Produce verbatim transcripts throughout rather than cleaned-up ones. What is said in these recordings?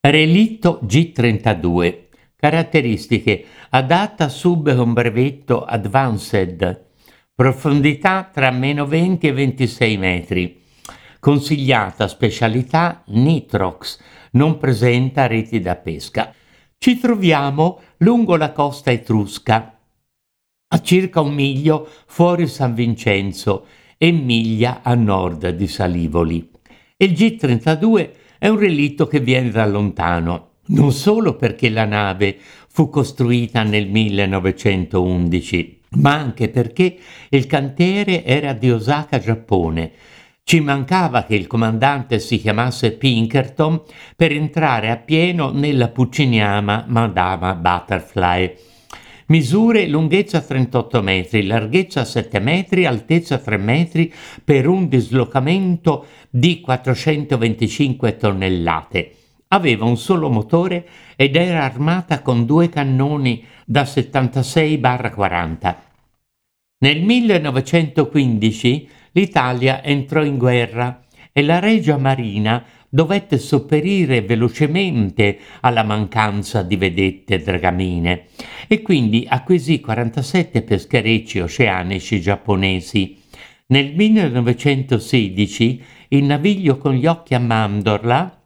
Relitto G trentadue. Caratteristiche: adatta sub un brevetto advanced, profondità tra meno venti e ventisei metri, consigliata specialità nitrox, non presenta reti da pesca. Ci troviamo lungo la costa etrusca, a circa un miglio fuori San Vincenzo e miglia a nord di Salivoli. Il G trentadue è un relitto che viene da lontano, non solo perché la nave fu costruita nel millenovecentoundici, ma anche perché il cantiere era di Osaka, Giappone. Ci mancava che il comandante si chiamasse Pinkerton per entrare appieno nella Pucciniana Madama Butterfly. Misure: lunghezza trentotto metri, larghezza sette metri, altezza tre metri, per un dislocamento di quattrocentoventicinque tonnellate. Aveva un solo motore ed era armata con due cannoni da settantasei quaranta. Nel millenovecentoquindici l'Italia entrò in guerra e la Regia Marina dovette sopperire velocemente alla mancanza di vedette dragamine e quindi acquisì quarantasette pescherecci oceanici giapponesi. Nel millenovecentosedici il naviglio con gli occhi a mandorla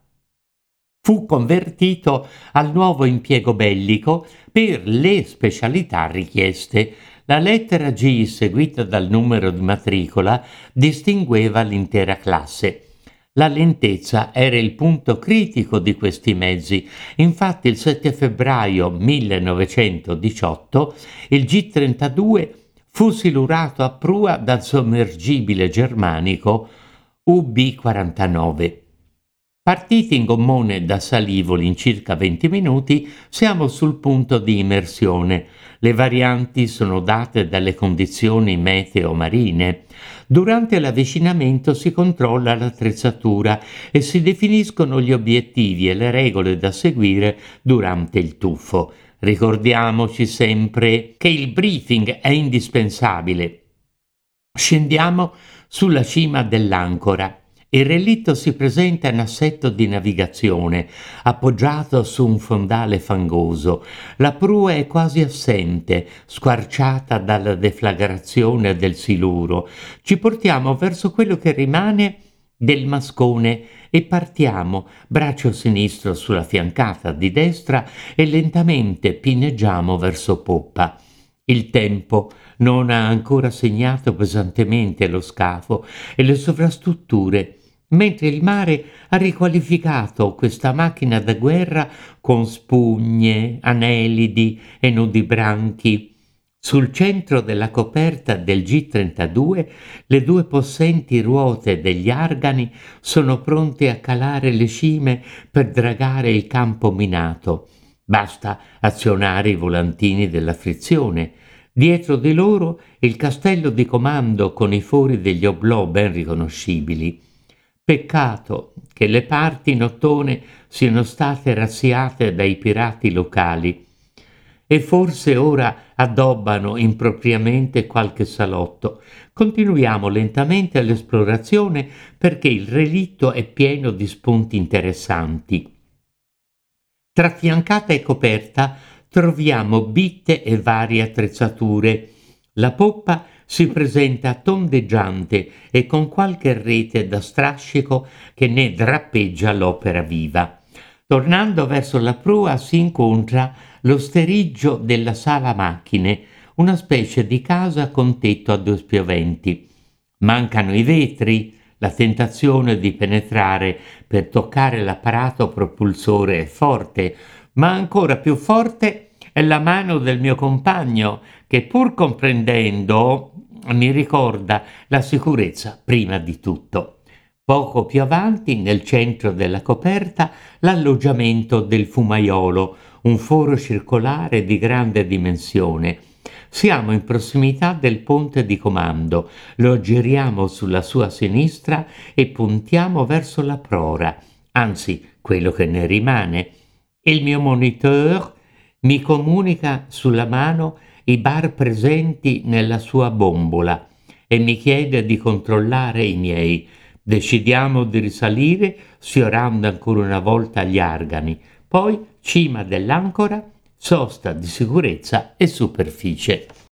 fu convertito al nuovo impiego bellico per le specialità richieste. La lettera G, seguita dal numero di matricola, distingueva l'intera classe. La lentezza era il punto critico di questi mezzi. Infatti il sette febbraio millenovecentodiciotto il G trentadue fu silurato a prua dal sommergibile germanico U B quarantanove. Partiti in gommone da Salivoli in circa venti minuti, siamo sul punto di immersione. Le varianti sono date dalle condizioni meteo marine. Durante l'avvicinamento si controlla l'attrezzatura e si definiscono gli obiettivi e le regole da seguire durante il tuffo. Ricordiamoci sempre che il briefing è indispensabile. Scendiamo sulla cima dell'ancora. Il relitto si presenta in assetto di navigazione, appoggiato su un fondale fangoso. La prua è quasi assente, squarciata dalla deflagrazione del siluro. Ci portiamo verso quello che rimane del mascone e partiamo, braccio sinistro sulla fiancata di destra, e lentamente pineggiamo verso poppa. Il tempo non ha ancora segnato pesantemente lo scafo e le sovrastrutture, mentre il mare ha riqualificato questa macchina da guerra con spugne, anelidi e nudibranchi. Sul centro della coperta del G trentadue le due possenti ruote degli argani sono pronte a calare le cime per dragare il campo minato. Basta azionare i volantini della frizione. Dietro di loro il castello di comando con i fori degli oblò ben riconoscibili. Peccato che le parti in ottone siano state razziate dai pirati locali e forse ora addobbano impropriamente qualche salotto. Continuiamo lentamente l'esplorazione perché il relitto è pieno di spunti interessanti. Tra fiancata e coperta troviamo bitte e varie attrezzature. La poppa si presenta tondeggiante e con qualche rete da strascico che ne drappeggia l'opera viva. Tornando verso la prua si incontra l'osteriggio della sala macchine, una specie di casa con tetto a due spioventi. Mancano i vetri. La tentazione di penetrare per toccare l'apparato propulsore è forte, ma ancora più forte è la mano del mio compagno che, pur comprendendo, mi ricorda la sicurezza prima di tutto. Poco più avanti, nel centro della coperta, l'alloggiamento del fumaiolo, un foro circolare di grande dimensione. Siamo in prossimità del ponte di comando, lo giriamo sulla sua sinistra e puntiamo verso la prora, anzi quello che ne rimane. Il mio moniteur mi comunica sulla mano i bar presenti nella sua bombola e mi chiede di controllare i miei. Decidiamo di risalire sfiorando ancora una volta gli Argani, poi cima dell'Ancora, sosta di sicurezza e superficie.